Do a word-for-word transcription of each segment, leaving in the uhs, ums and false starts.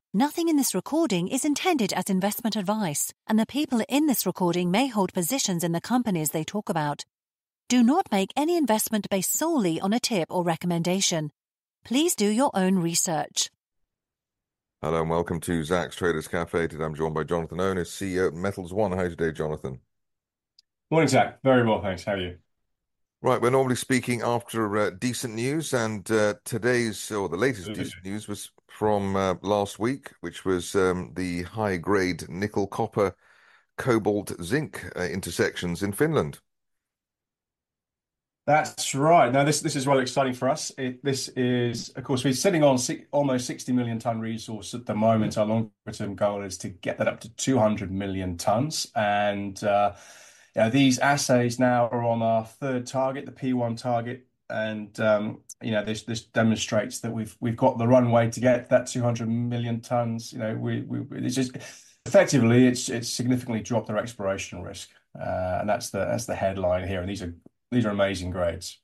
Nothing in this recording is intended as investment advice, and the people in this recording may hold positions in the companies they talk about. Do not make any investment based solely on a tip or recommendation. Please do your own research. Hello and welcome to Zacks Traders Cafe. Today I'm joined by Jonathan Owens, C E O of Metals One. How are you today, Jonathan? Morning, Zach. Very well, thanks. How are you? Right, we're normally speaking after uh, decent news, and uh, today's, or the latest Absolutely. decent news was from uh, last week, which was um, the high-grade nickel, copper, cobalt, zinc uh, intersections in Finland. That's right. Now, this this is really exciting for us. It, this is, of course, we're sitting on six, almost sixty million ton resource at the moment. Our longer-term goal is to get that up to two hundred million tons. And uh, you know, these assays now are on our third target, the P one target. And um, you know, this this demonstrates that we've we've got the runway to get that two hundred million tons. You know, we we it's just effectively it's it's significantly dropped our exploration risk, uh, and that's the that's the headline here. And these are these are amazing grades.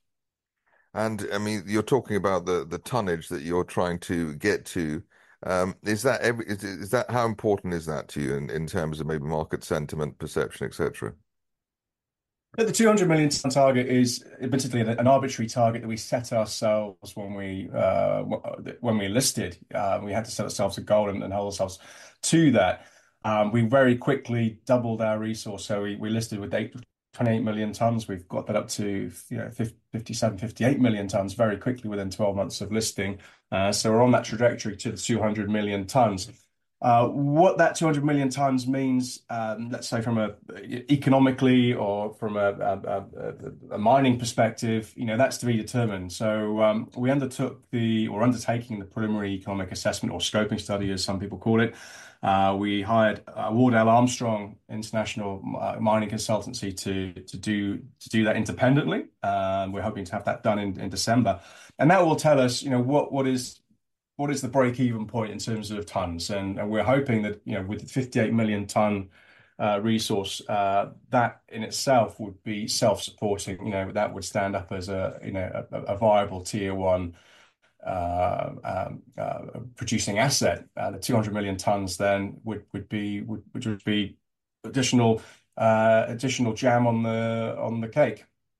And I mean, you're talking about the the tonnage that you're trying to get to. Um, is that every, is, is that how important is that to you in, in terms of maybe market sentiment, perception, et cetera? But the two hundred million ton target is admittedly an arbitrary target that we set ourselves when we uh, when we listed. Uh, we had to set ourselves a goal and, and hold ourselves to that. Um, we very quickly doubled our resource. So we, we listed with eight, twenty-eight million tons. We've got that up to you know fifty-seven, fifty-eight million tons very quickly within twelve months of listing. Uh, so we're on that trajectory to the two hundred million tons. Uh, what that two hundred million tons means, um, let's say from a economically or from a, a, a, a mining perspective, you know, that's to be determined. So um, we undertook the, or undertaking the preliminary economic assessment or scoping study, as some people call it. Uh, we hired uh, Wardell Armstrong International uh, Mining Consultancy to to do to do that independently. Um, we're hoping to have that done in, in December, and that will tell us, you know, what what is what is the break-even point in terms of tons? And, and we're hoping that, you know, with the fifty-eight million ton uh, resource, uh, that in itself would be self-supporting. You know, that would stand up as a, you know, a, a viable tier one uh, um, uh, producing asset. Uh, the two hundred million tons then would would be would, would be additional uh, additional jam on the on the cake.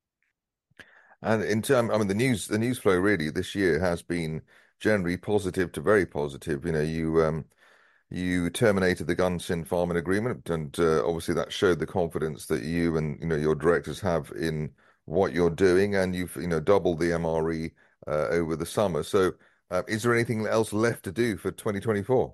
And in terms, I mean, the news, the news flow really this year has been generally positive to very positive. You know, you um, you terminated the Gunsynd farming agreement, and uh, obviously that showed the confidence that you and you know your directors have in what you're doing, and you've you know doubled the M R E uh, over the summer. So, uh, is there anything else left to do for twenty twenty-four?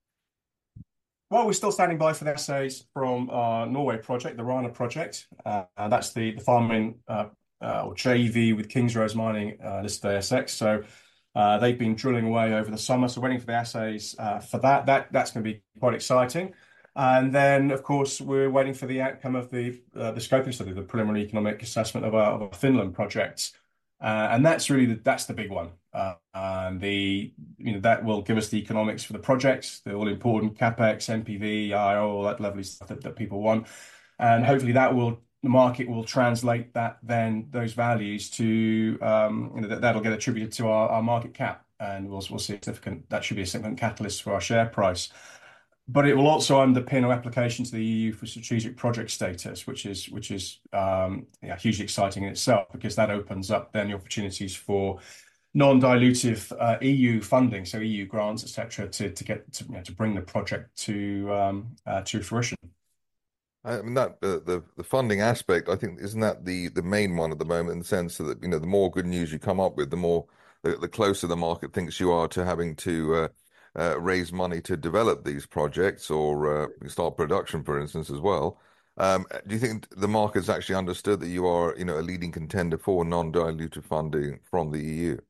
Well, we're still standing by for the essays from our Norway project, the Rana project. Uh, that's the, the farming uh, uh, or J V with Kings Rose Mining uh, listed A S X. So uh, they've been drilling away over the summer. So waiting for the assays uh, for that. That that's going to be quite exciting. And then, of course, we're waiting for the outcome of the uh, the scoping study, the preliminary economic assessment of our, of our Finland projects. Uh, and that's really the, that's the big one. Uh, and the you know that will give us the economics for the projects, the all important capex, N P V, I R R, all that lovely stuff that, that people want, and hopefully that will the market will translate that then those values to um, you know that, that'll get attributed to our, our market cap, and we'll we'll see a significant that should be a significant catalyst for our share price. But it will also underpin our application to the E U for strategic project status, which is which is um, yeah, hugely exciting in itself, because that opens up then the opportunities for non-dilutive uh, E U funding, so E U grants, et cetera, to to get to, you know, to bring the project to um, uh, to fruition. I mean that uh, the the funding aspect, I think, isn't that the the main one at the moment, in the sense that you know the more good news you come up with, the more the, the closer the market thinks you are to having to uh, uh, raise money to develop these projects or uh, start production, for instance, as well. Um, do you think the market's actually understood that you are, you know, a leading contender for non-dilutive funding from the E U?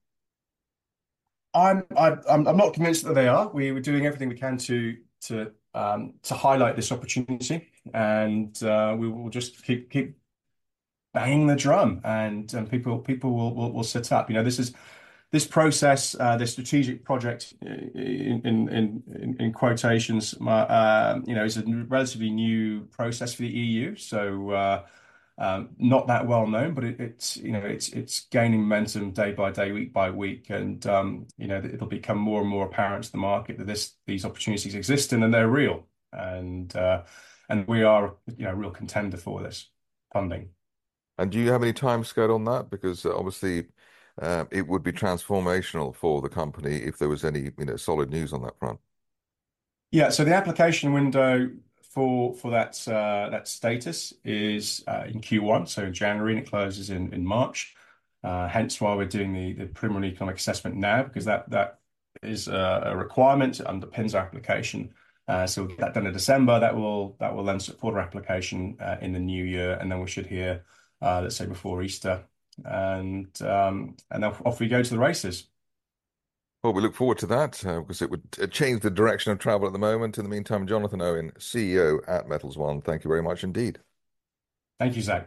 I'm I, I'm I'm not convinced that they are. We we're doing everything we can to to um, to highlight this opportunity, and uh, we will just keep keep banging the drum, and and people people will will, will sit up. You know, this is this process, uh, this strategic project, in in in, in quotations, uh, you know, is a relatively new process for the E U. So. Uh, Um, not that well known, but it, it's you know it's it's gaining momentum day by day, week by week, and um, you know it'll become more and more apparent to the market that this these opportunities exist and they're real, and uh, and we are you know a real contender for this funding. And do you have any time scale on that? Because uh, obviously, uh, it would be transformational for the company if there was any, you know, solid news on that front. Yeah, so the application window for for that uh, that status is uh, in Q one, so in January, and it closes in in March. Uh, hence why we're doing the the preliminary economic assessment now, because that that is a, a requirement. It underpins our application. Uh, so we'll get that done in December. That will that will then support our application uh, in the new year, and then we should hear, uh, let's say, before Easter, and um, and then off we go to the races. Well, we look forward to that uh, because it would uh, change the direction of travel at the moment. In the meantime, Jonathan Owen, C E O at Metals One, thank you very much indeed. Thank you, Zach.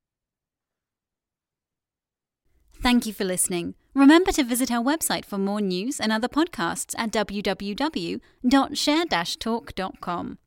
Thank you for listening. Remember to visit our website for more news and other podcasts at w w w dot share dash talk dot com.